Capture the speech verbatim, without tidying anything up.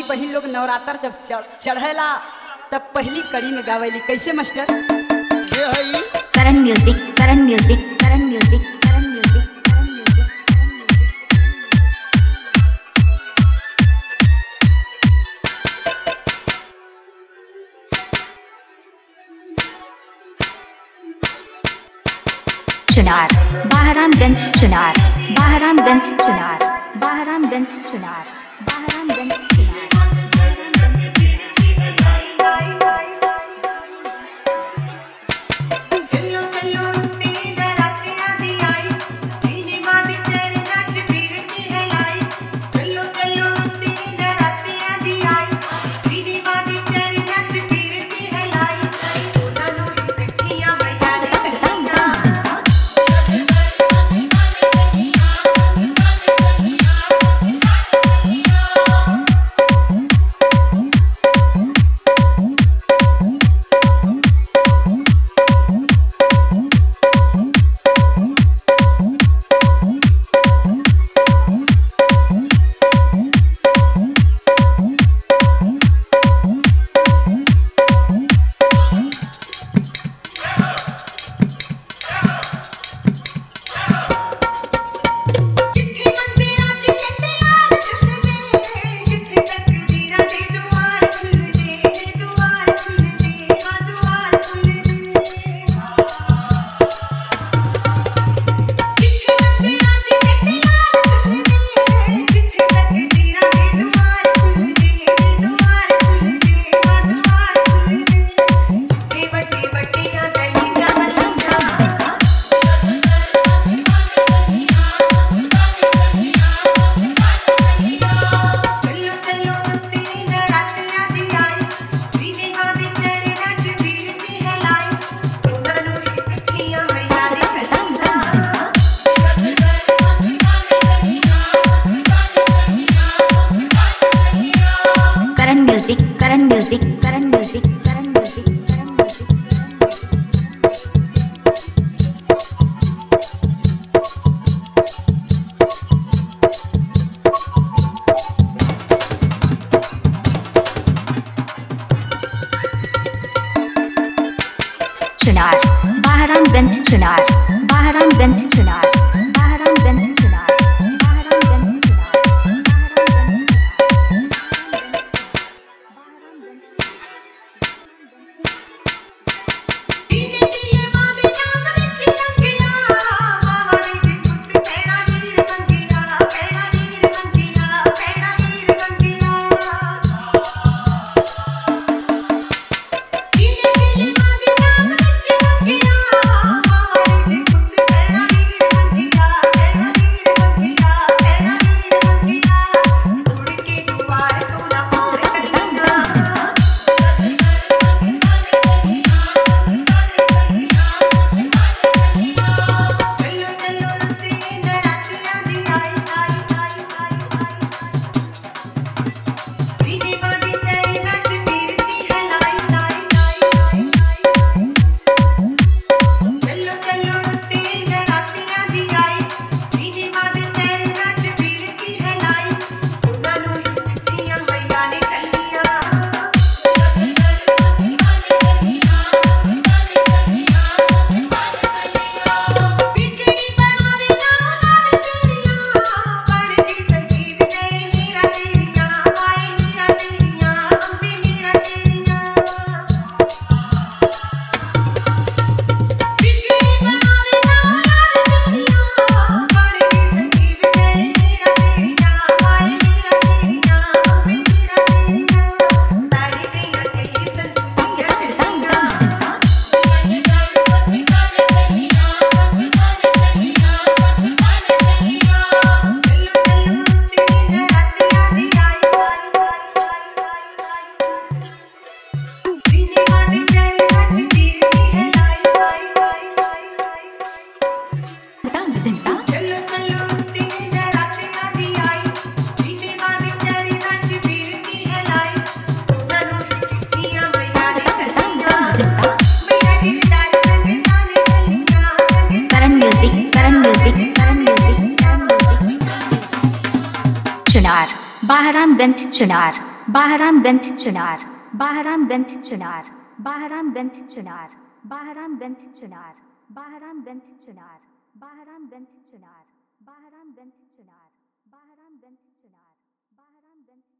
बहिन लोग नवरात्र जब चढ़ेला तब पहली कड़ी में गावेली कैसे मास्टर? के हई Karan music Karan music Karan music Karan music Karan music Chunar Bahramganj Chunar Bahramganj Chunar Bahramganj Chunar Bahramganj Chunar music Karan music Karan music Karan music Karan music Chunar Bahramganj Chunar Bahramganj Chunar Bahramganj Chunar Bahramganj Chunar Bahramganj Chunar Bahramganj Chunar, Bahramganj Chunar, Bahramganj Chunar, Bahramganj Chunar, Bahramganj Chunar, Bahramganj Chunar, Bahramganj Chunar, Bahramganj Chunar, Bahramganj